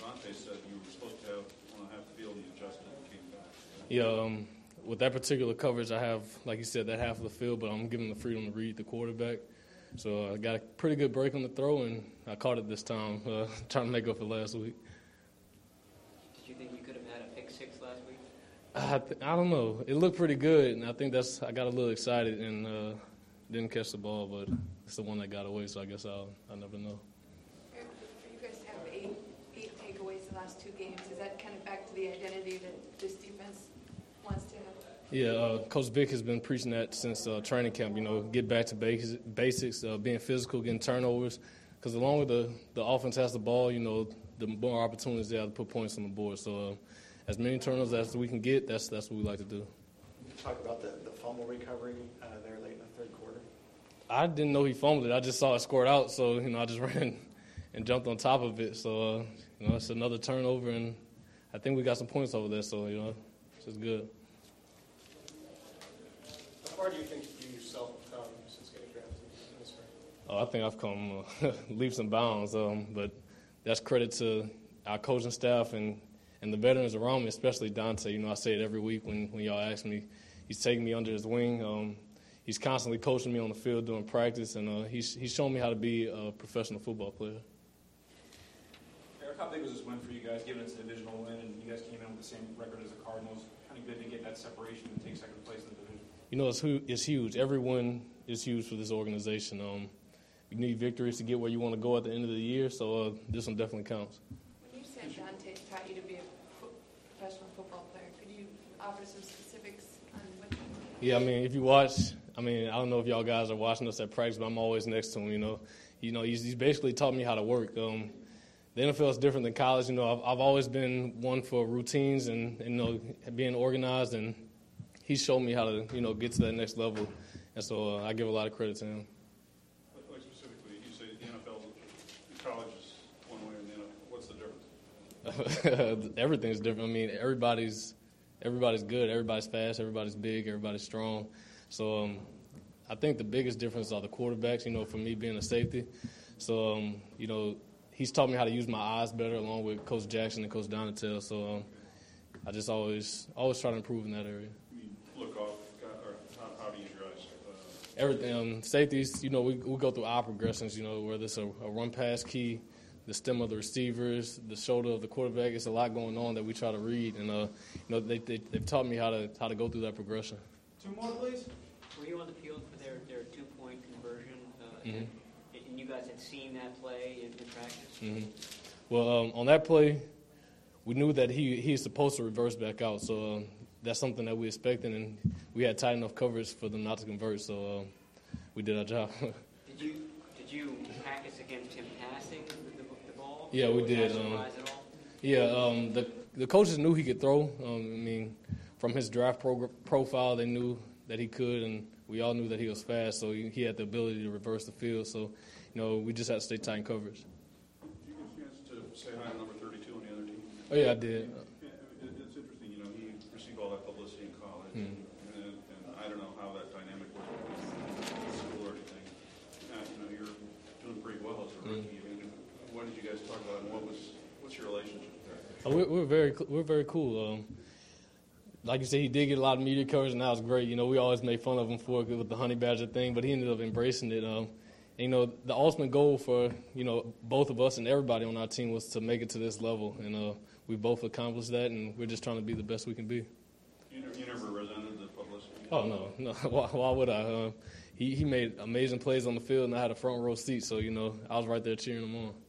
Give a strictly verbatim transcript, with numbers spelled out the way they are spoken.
Dante said you were supposed to have on half the field and you adjusted and came back. Yeah, um, with that particular coverage, I have, like you said, that half of the field, but I'm giving the freedom to read the quarterback. So I got a pretty good break on the throw, and I caught it this time, uh, trying to make up for last week. Did you think you could have had a pick six last week? I, th- I don't know. It looked pretty good, and I think that's I got a little excited and uh, didn't catch the ball, but it's the one that got away, so I guess I'll, I'll never know. For you guys to have eight, eight takeaways in the last two games, is that kind of back to the identity that this defense wants to have? Yeah, uh, Coach Vick has been preaching that since uh, training camp, you know, get back to basics, basics uh, being physical, getting turnovers, because along with the, the offense has the ball, you know, the more opportunities they have to put points on the board. So uh, as many turnovers as we can get, that's that's what we like to do. Talk about the, the fumble recovery uh, there late in the third quarter. I didn't know he fumbled it. I just saw it scored out, so, you know, I just ran and jumped on top of it. So, uh, you know, it's another turnover, and I think we got some points over there, so, you know, it's just good. How far do you think you yourself have come since getting drafted in this spring? Oh, I think I've come uh, leaps and bounds, um, but that's credit to our coaching staff and, and the veterans around me, especially Dante. You know, I say it every week when, when y'all ask me. He's taking me under his wing. Um, he's constantly coaching me on the field during practice, and uh, he's, he's shown me how to be a professional football player. Eric, how big was this win for you guys, given it's a divisional win, and you guys came in with the same record as the Cardinals? Kind of good to get that separation and take second place in the division. You know, it's, hu- it's huge. Every win is huge for this organization. Um, you need victories to get where you want to go at the end of the year, so uh, this one definitely counts. When you said Dante taught you to be a fo- professional football player, could you offer some specifics on what that means? Yeah, I mean, if you watch, I mean, I don't know if y'all guys are watching us at practice, but I'm always next to him, you know. You know, he's, he's basically taught me how to work. Um, the N F L is different than college. You know, I've, I've always been one for routines and, and, you know, being organized, and he showed me how to, you know, get to that next level. And so uh, I give a lot of credit to him. Like specifically, you say the N F L, college is one way, and the N F L, what's the difference? Everything's different. I mean, everybody's everybody's good. Everybody's fast. Everybody's big. Everybody's strong. So um, I think the biggest difference are the quarterbacks, you know, for me being a safety. So, um, you know, he's taught me how to use my eyes better along with Coach Jackson and Coach Donatel. So um, I just always always try to improve in that area. You mean look off, or how, how to use your eyes? Uh, Everything, um, safeties, you know, we we go through our progressions, you know, whether it's a, a run-pass key, the stem of the receivers, the shoulder of the quarterback. It's a lot going on that we try to read, and uh, you know, they, they they've taught me how to how to go through that progression. Two more, please. Were you on the field for their, their two-point conversion? Uh, Mhm. and, and you guys had seen that play in, in practice? Mm-hmm. Well, um, on that play, we knew that he he's supposed to reverse back out, so um, that's something that we expected, and we had tight enough coverage for them not to convert, so um, we did our job. Did you did you practice against him passing the, the, the ball? Yeah, we Was did, that a um, surprise at all? Yeah, um, the the coaches knew he could throw. Um, I mean, from his draft progr- profile, they knew that he could, and we all knew that he was fast, so he, he had the ability to reverse the field. So, you know, we just had to stay tight in coverage. Did you get a chance to say hi to number thirty-two on the other team? Oh, yeah, I did. Yeah, it, it's interesting, you know, he received all that publicity in college, Hmm. and, and I don't know how that dynamic was with school or anything. Uh, you know, you're doing pretty well as a rookie. I mean, what did you guys talk about, and what was what's your relationship there? Oh, we're, we're very cl- we're very cool. Um, like you said, he did get a lot of media coverage, and that was great. You know, we always made fun of him for it with the honey badger thing, but he ended up embracing it. Um, and, you know, the ultimate goal for, you know, both of us and everybody on our team was to make it to this level, and uh, we both accomplished that, and we're just trying to be the best we can be. You never, you never resented the publicity? Oh, no, no. Why, why would I? Uh, he, he made amazing plays on the field, and I had a front row seat, so, you know, I was right there cheering him on.